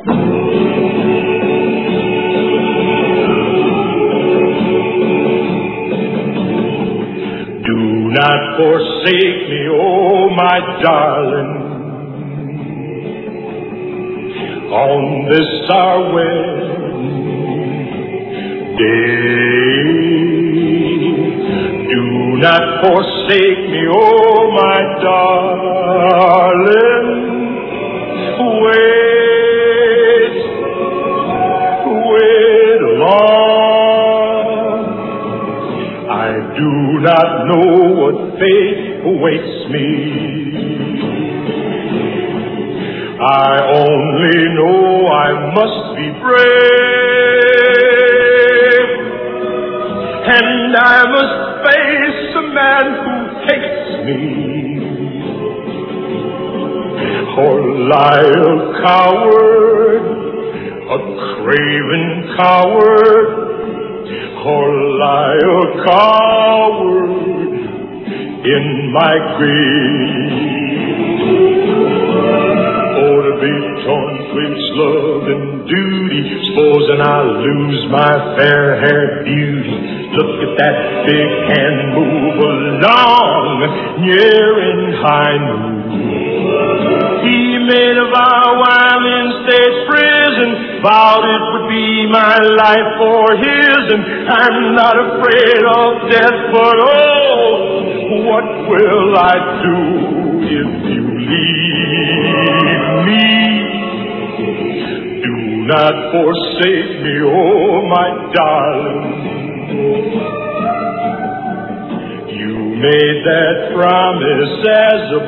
Do not forsake me, oh my darling, on this our wedding day. Do not forsake me, oh my darling. Wait long. I do not know what fate awaits me. I only know I must be brave, and I must face a man who hates me, or lie a coward, a craven coward, or lie a coward in my grave. Oh, to be torn twixt love and duty, supposing I lose my fair-haired beauty. Look at that big hand move along, near and high noon. He made a vow while in state prison, vowed it would be my life for his, and I'm not afraid of death, but oh, what will I do if you leave me? Do not forsake me, oh my darling. You made that promise as a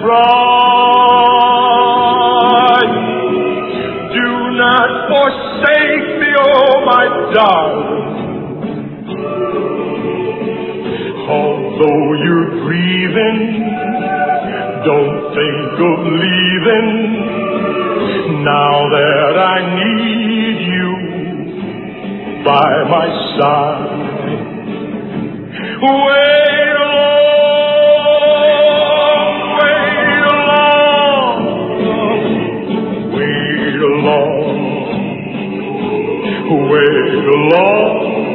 bride. Do not forsake me, oh my darling. Although you're grieving, don't think of leaving, now that I need you by my side. Wait along, wait along, wait along, wait along.